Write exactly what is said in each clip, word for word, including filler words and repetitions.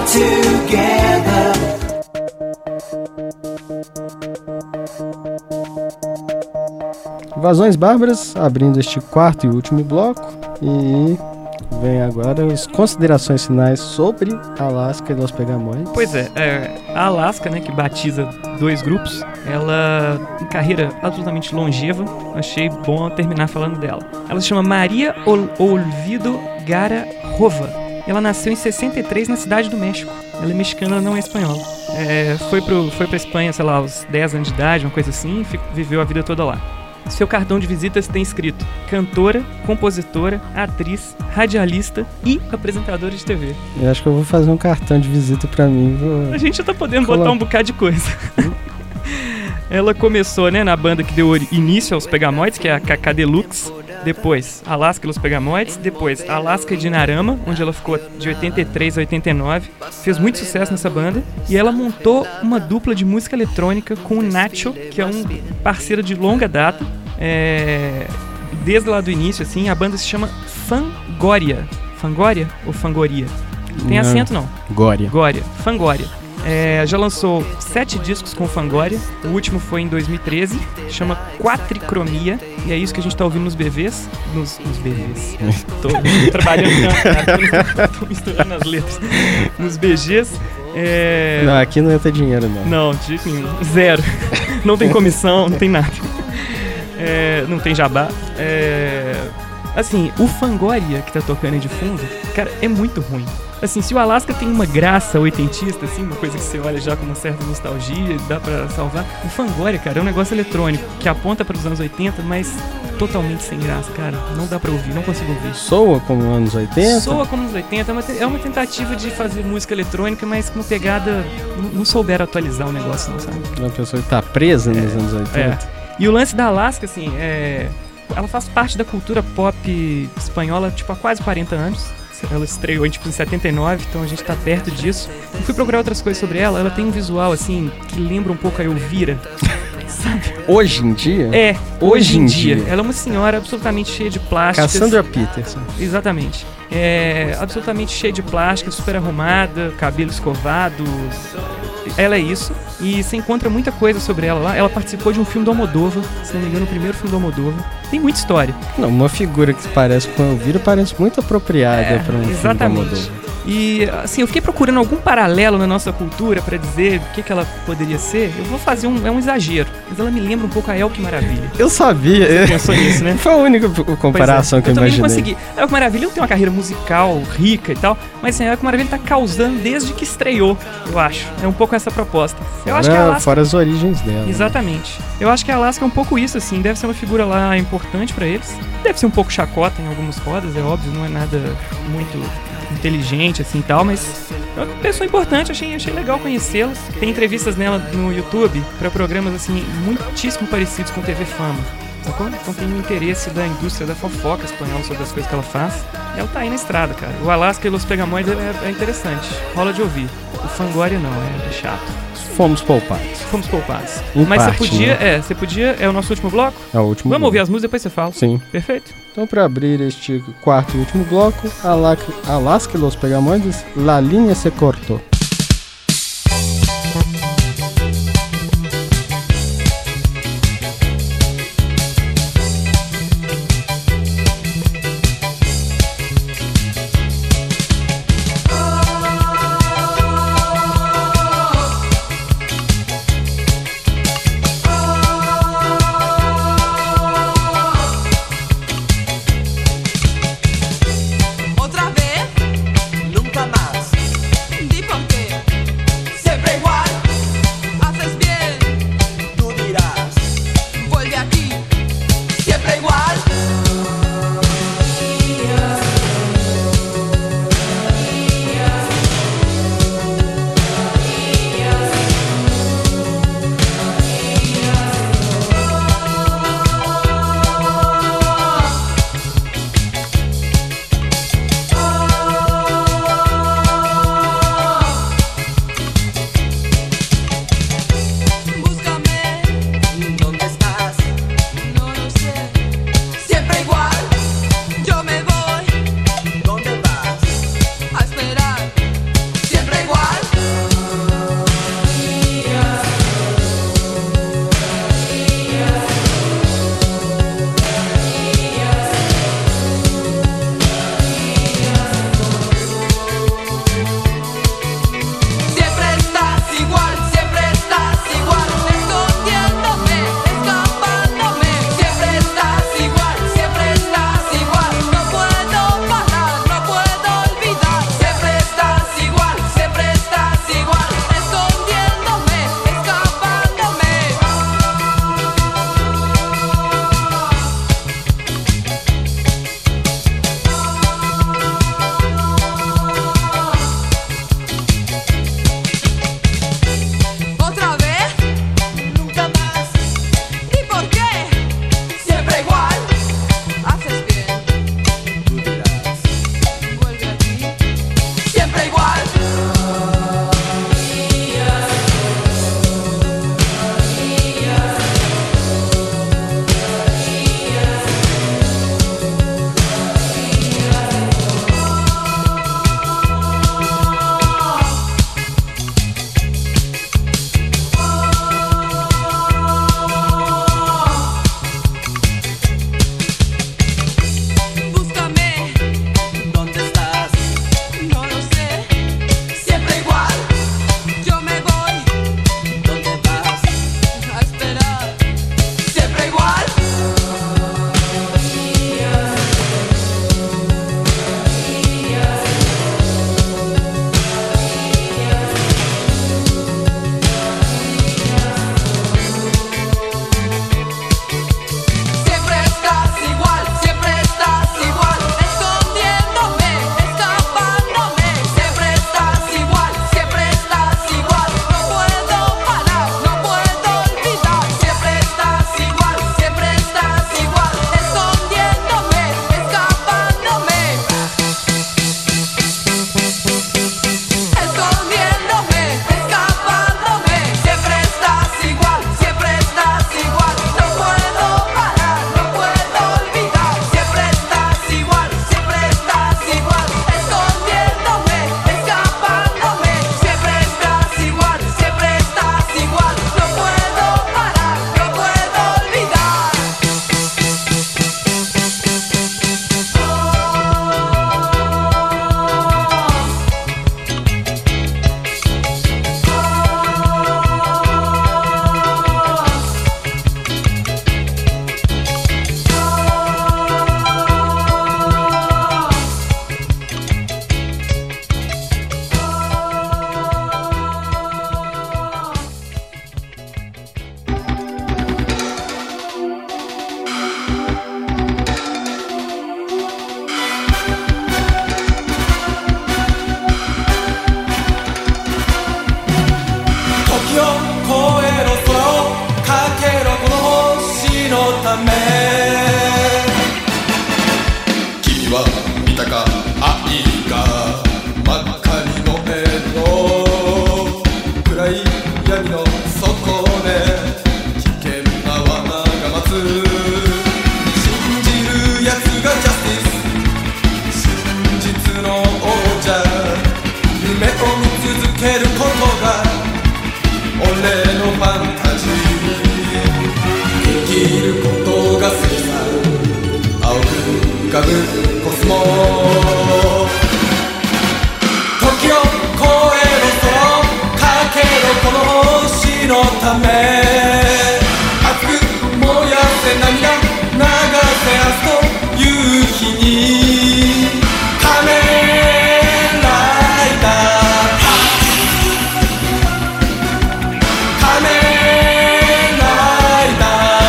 together. Invasões Bárbaras, abrindo este quarto e último bloco. E vem agora as considerações finais sobre Alaska e Los Pegamoides. Pois é, é, a Alaska, né, que batiza dois grupos, ela tem carreira absolutamente longeva. Achei bom terminar falando dela. Ela se chama Maria Ol- Olvido Gara Rova. Ela nasceu em sessenta e três na cidade do México. Ela é mexicana, não é espanhola. É, foi, pro, foi pra Espanha, sei lá, aos dez anos de idade, uma coisa assim, e fico, viveu a vida toda lá. Seu cartão de visitas tem escrito cantora, compositora, atriz, radialista e apresentadora de T V. Eu acho que eu vou fazer um cartão de visita pra mim. Vou... A gente já tá podendo Colo... botar um bocado de coisa. Ela começou, né, na banda que deu início aos Pegamoides, que é a Cacá Deluxe. Depois, Alaska e Los Pegamoides. Depois, Alaska e Dinarama, onde ela ficou de oitenta e três a oitenta e nove. Fez muito sucesso nessa banda. E ela montou uma dupla de música eletrônica com o Nacho, que é um parceiro de longa data. É... Desde lá do início, assim, a banda se chama Fangoria. Fangoria ou Fangoria? Tem não. acento, não? Gória. Gória. Fangoria. É, já lançou sete discos com Fangoria. O último foi em dois mil e treze. Chama Quatricromia. E é isso que a gente tá ouvindo nos B Vs. Nos, nos B Vs. Tô trabalhando tanto, cara. Tô misturando as letras. Nos B Gs. É... Não, aqui não entra dinheiro, não. Não, de jeito nenhum. Zero. Não tem comissão, não tem nada. É, não tem jabá. É... Assim, o Fangoria que tá tocando aí de fundo, cara, é muito ruim. Assim, se o Alaska tem uma graça oitentista, assim, uma coisa que você olha já com uma certa nostalgia, dá pra salvar, o Fangoria, cara, é um negócio eletrônico que aponta para os anos oitenta, mas totalmente sem graça, cara. Não dá pra ouvir, não consigo ouvir. Soa como anos oitenta? Soa como anos oitenta, é uma, é uma tentativa de fazer música eletrônica, mas com uma pegada... Não, não souberam atualizar o negócio, não, sabe? Uma pessoa que tá presa nos é, anos oitenta. É. E o lance da Alaska, assim, é... ela faz parte da cultura pop espanhola, tipo, há quase quarenta anos. Ela estreou tipo, em setenta e nove, então a gente tá perto disso. Eu fui procurar outras coisas sobre ela. Ela tem um visual, assim, que lembra um pouco a Elvira, sabe? Hoje em dia? É, hoje, hoje em dia. dia. Ela é uma senhora absolutamente cheia de plásticas. Cassandra Peterson. Exatamente. É, absolutamente cheia de plástica, super arrumada, cabelo escovado. Ela é isso. E você encontra muita coisa sobre ela lá. Ela participou de um filme do Almodóvar, se não me engano, o primeiro filme do Almodóvar. Tem muita história. Não, uma figura que parece com a Elvira parece muito apropriada é, para um exatamente. filme do Almodóvar. E, assim, eu fiquei procurando algum paralelo na nossa cultura pra dizer o que, que ela poderia ser. Eu vou fazer um... É um exagero. Mas ela me lembra um pouco a Elke Maravilha. Eu sabia. Você pensou nisso, né? Foi a única comparação é, que eu, eu imaginei. Eu também não consegui. A Elke Maravilha não tem uma carreira musical rica e tal, mas assim, a Elke Maravilha tá causando desde que estreou, eu acho. É um pouco essa proposta. Fora, eu acho que a Alaska... fora as origens dela. Exatamente. Né? Eu acho que a Alaska é um pouco isso, assim. Deve ser uma figura lá importante pra eles. Deve ser um pouco chacota em algumas rodas, é óbvio. Não é nada muito... inteligente, assim, tal, mas é uma pessoa importante, achei, achei legal conhecê-la. Tem entrevistas nela no YouTube pra programas, assim, muitíssimo parecidos com T V Fama, sacou? Então tem um interesse da indústria da fofoca espanhola sobre as coisas que ela faz. E ela tá aí na estrada, cara. O Alaska e Los Pegamoides é, é interessante, rola de ouvir. O Fangoria não, é, é chato. Fomos poupados. Fomos poupados. Em Mas parte, você podia, né? é, você podia, é o nosso último bloco? É o último Vamos bloco. ouvir as músicas, depois você fala. Sim. Perfeito. Então, para abrir este quarto e último bloco, Alaska e Los Pegamoides, La Línea se cortou. Otra vez, nunca más. Di por qué. ため君は見たか愛が真っ赤に燃えるの暗い闇の底で危険な罠が待つ信じる奴がジャスティス真実の王者夢を見続けることが俺のファンタジー生きることが好きさ青く浮かぶコスモ時を超えろ空をかけろこの星のため熱く燃やせ涙流せ明日という日に仮面ライダー仮面ライダ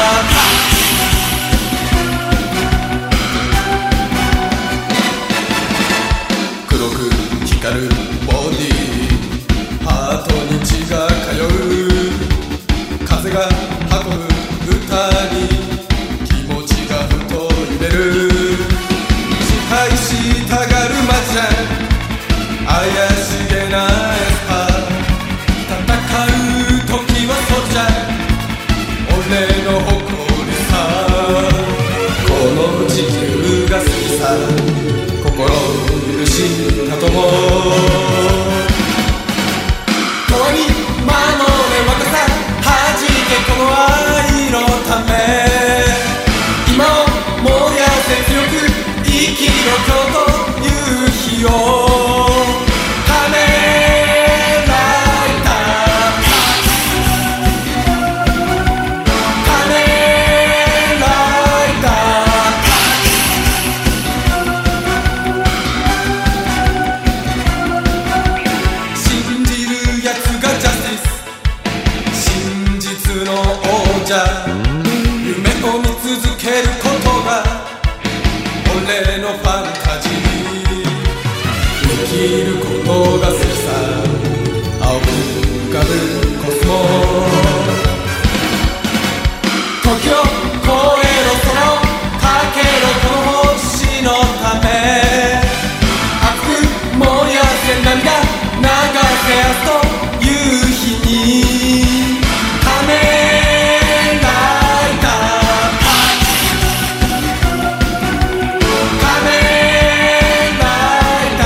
ー黒く光るボディハートに血が通う風が運ぶ歌に気持ちがふと揺れる支配したがるマジシャン怪しげなエスパー戦う時はソルジャー俺の誇りさこの地球が好きさ心許したとも永遠に守れ若さ弾けこの愛のため今を燃やせ強く生きろ今日という日を仮面ライダー仮面ライダー信じるやつがジャスティス真実の王者夢を見続けることが俺のファンタジー生きることが好きさ青く浮かぶコスモ時を超えろ空をかけろこの星のため熱く燃やせ涙流せ明日という日に仮面ライダー仮面ライダ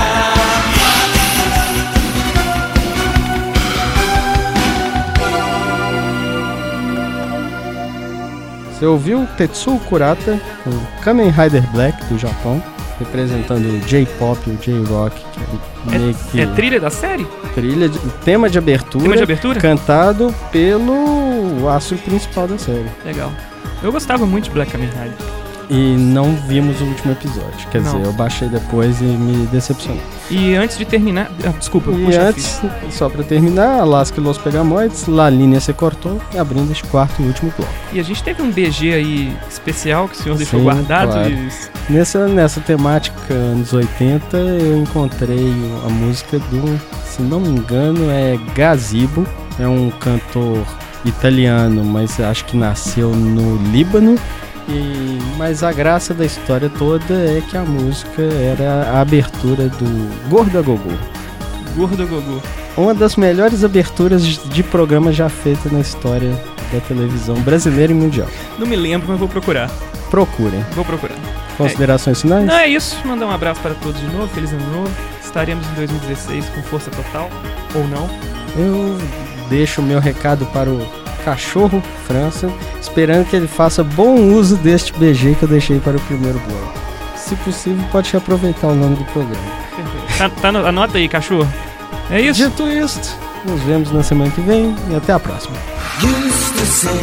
ー Você ouviu Tetsuo Kurata, o Kamen Rider Black do Japão, representando o J-pop e o J-rock, que é meio que É, é trilha da série? trilha de, tema de abertura, Tema de abertura? cantado pelo astro principal da série. Legal. Eu gostava muito de Black Kamen Rider. E não vimos o último episódio, quer Não. dizer, eu baixei depois e me decepcionou. E antes de terminar... Ah, desculpa, E puxa a antes, só pra terminar, Alaska e Los Pegamoides, La Linha se cortou, abrindo este quarto e último bloco. E a gente teve um B G aí especial que o senhor deixou Sim, guardado. claro. E... Nessa, nessa temática anos oitenta, eu encontrei a música do, se não me engano, é Gazebo. É um cantor italiano, mas acho que nasceu no Líbano. E, mas a graça da história toda é que a música era a abertura do Gordo a Gogô. Gordo Gogô. Uma das melhores aberturas de programa já feita na história da televisão brasileira e mundial. Não me lembro, mas vou procurar. Procurem. Vou procurar. Considerações finais? Não, é isso. Mandar um abraço para todos de novo. Feliz ano novo. Estaremos em dois mil e dezesseis com força total. Ou não. Eu deixo o meu recado para o Cachorro França, esperando que ele faça bom uso deste B G que eu deixei para o primeiro bloco. Se possível, pode aproveitar o nome do programa. Perfeito. Tá, tá no, anota aí, cachorro. É isso? Dito isto, nos vemos na semana que vem e até a próxima. Used to say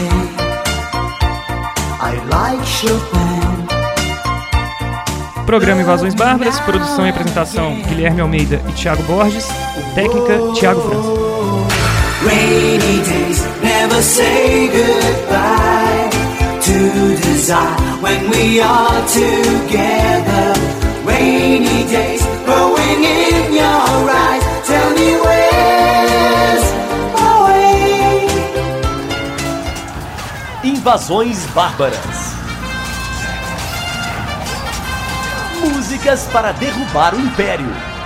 I like Chopin. Programa Invasões Bárbaras, produção e apresentação Guilherme Almeida e Thiago Borges, técnica Thiago França. Rainy days never say goodbye to desire when we are together. Rainy days growing in your eyes. Tell me where's away. Invasões Bárbaras. Músicas para derrubar o império.